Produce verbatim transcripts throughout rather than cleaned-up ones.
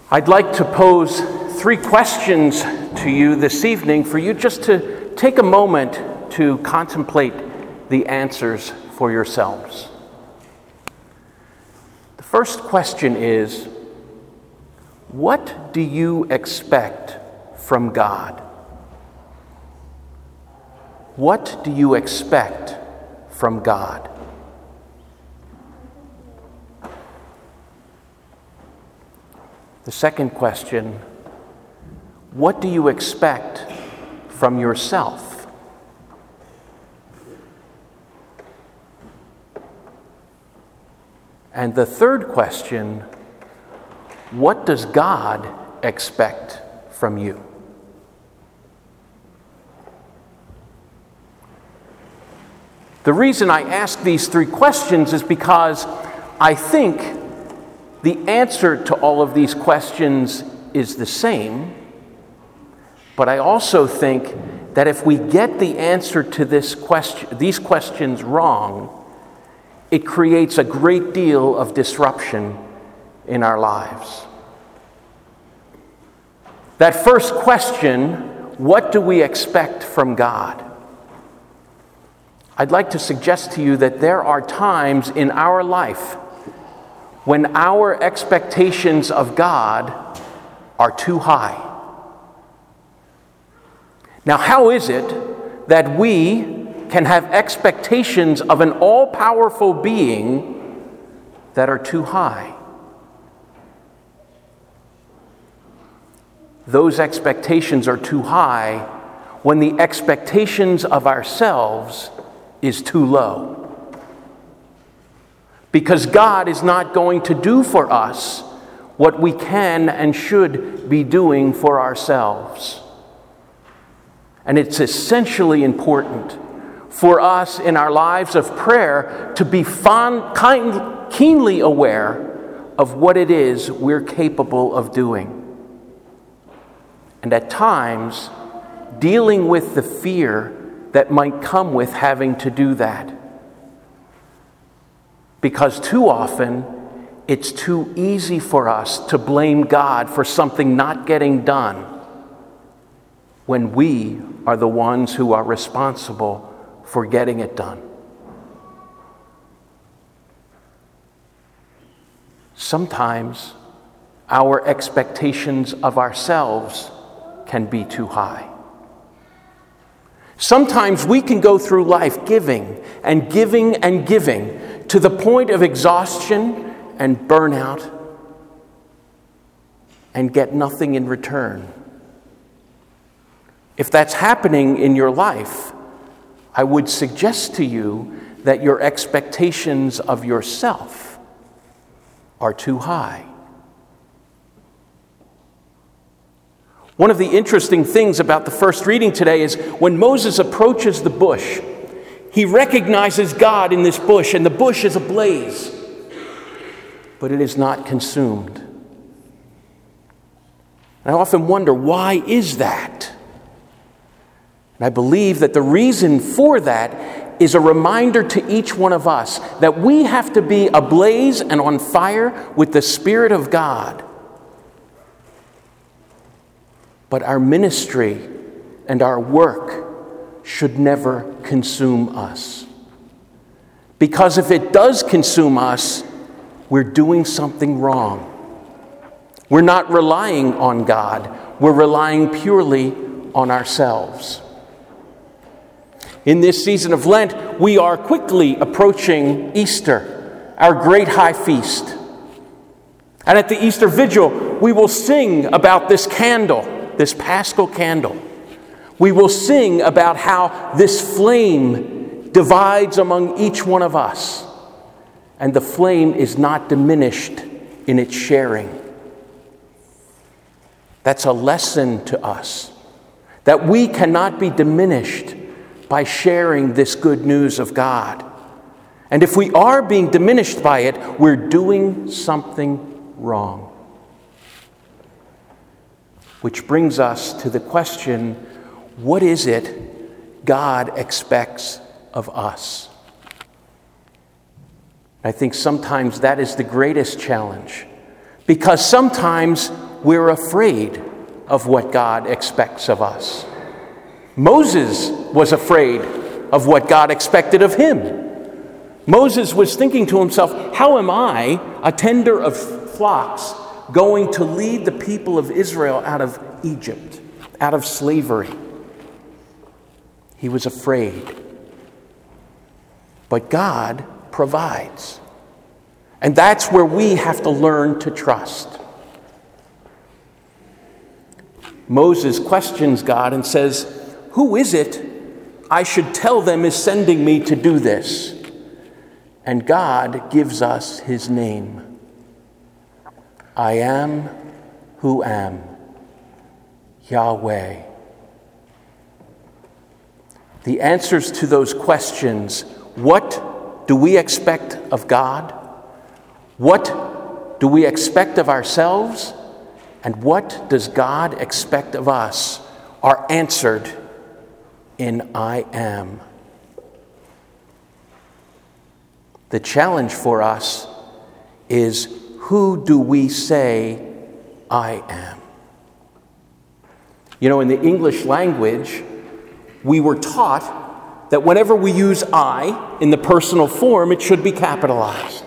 I'd like to pose three questions to you this evening for you just to take a moment to contemplate the answers for yourselves. The first question is, what do you expect from God? What do you expect from God? The second question, what do you expect from yourself? And the third question, what does God expect from you? The reason I ask these three questions is because I think the answer to all of these questions is the same, but I also think that if we get the answer to this question, these questions wrong, it creates a great deal of disruption in our lives. That first question, what do we expect from God? I'd like to suggest to you that there are times in our life when our expectations of God are too high. Now, how is it that we can have expectations of an all-powerful being that are too high? Those expectations are too high when the expectations of ourselves is too low. Because God is not going to do for us what we can and should be doing for ourselves. And it's essentially important for us in our lives of prayer to be fond, kind, keenly aware of what it is we're capable of doing. And at times, dealing with the fear that might come with having to do that. Because too often, it's too easy for us to blame God for something not getting done when we are the ones who are responsible for getting it done. Sometimes our expectations of ourselves can be too high. Sometimes we can go through life giving and giving and giving to the point of exhaustion and burnout and get nothing in return. If that's happening in your life, I would suggest to you that your expectations of yourself are too high. One of the interesting things about the first reading today is when Moses approaches the bush, he recognizes God in this bush, and the bush is ablaze, but it is not consumed. And I often wonder, why is that? And I believe that the reason for that is a reminder to each one of us that we have to be ablaze and on fire with the Spirit of God. But our ministry and our work should never consume us. Because if it does consume us, we're doing something wrong. We're not relying on God. We're relying purely on ourselves. In this season of Lent, we are quickly approaching Easter, our great high feast. And at the Easter Vigil, we will sing about this candle, this Paschal candle. We will sing about how this flame divides among each one of us, and the flame is not diminished in its sharing. That's a lesson to us, that we cannot be diminished by sharing this good news of God. And if we are being diminished by it, we're doing something wrong. Which brings us to the question, what is it God expects of us? I think sometimes that is the greatest challenge, because sometimes we're afraid of what God expects of us. Moses was afraid of what God expected of him. Moses was thinking to himself, how am I, a tender of flocks, going to lead the people of Israel out of Egypt, out of slavery? He was afraid. But God provides. And that's where we have to learn to trust. Moses questions God and says, who is it I should tell them is sending me to do this? And God gives us his name. I am who am, Yahweh. The answers to those questions, what do we expect of God? What do we expect of ourselves? And what does God expect of us? Are answered in I am. The challenge for us is, who do we say I am? You know, in the English language, we were taught that whenever we use I in the personal form, it should be capitalized.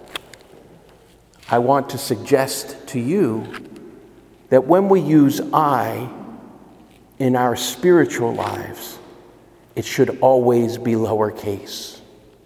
I want to suggest to you that when we use I in our spiritual lives, it should always be lowercase.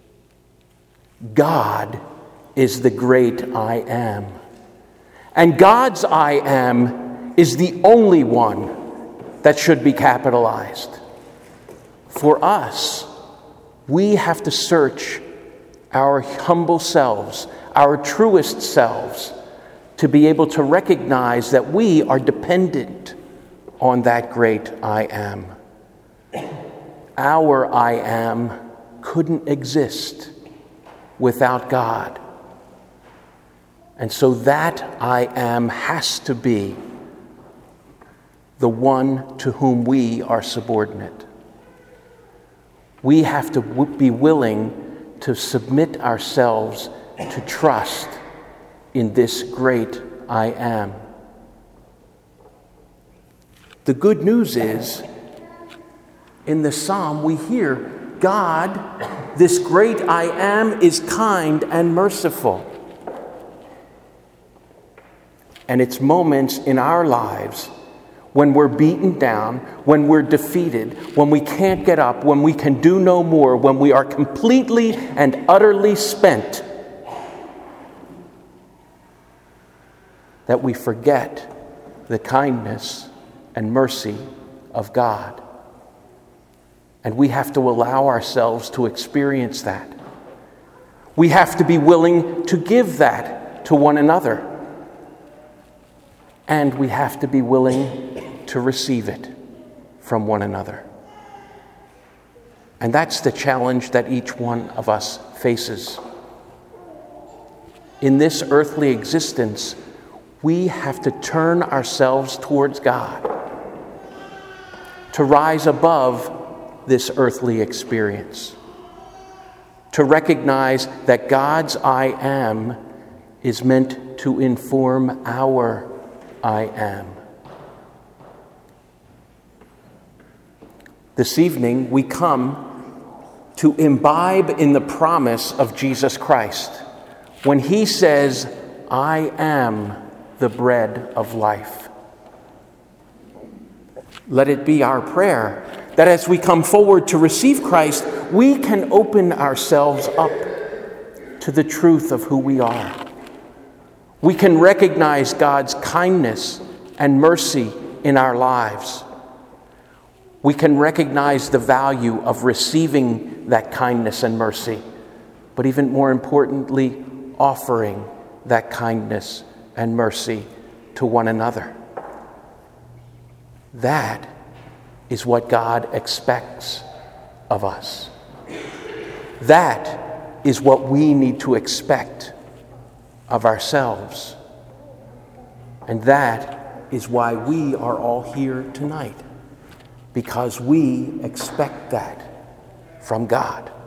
God is the great I am. And God's I am is the only one that should be capitalized. For us, we have to search our humble selves, our truest selves, to be able to recognize that we are dependent on that great I am. Our I am couldn't exist without God. And so that I am has to be the one to whom we are subordinate. We have to w- be willing to submit ourselves to trust in this great I am. The good news is, in the psalm we hear, God, this great I am, is kind and merciful. And it's moments in our lives when we're beaten down, when we're defeated, when we can't get up, when we can do no more, when we are completely and utterly spent, that we forget the kindness and mercy of God. And we have to allow ourselves to experience that. We have to be willing to give that to one another. And we have to be willing to receive it from one another. And that's the challenge that each one of us faces. In this earthly existence, we have to turn ourselves towards God, to rise above this earthly experience, to recognize that God's I am is meant to inform our I am. This evening, we come to imbibe in the promise of Jesus Christ when he says, I am the bread of life. Let it be our prayer that as we come forward to receive Christ, we can open ourselves up to the truth of who we are. We can recognize God's kindness and mercy in our lives. We can recognize the value of receiving that kindness and mercy, but even more importantly, offering that kindness and mercy to one another. That is what God expects of us. That is what we need to expect of ourselves. And that is why we are all here tonight, because we expect that from God.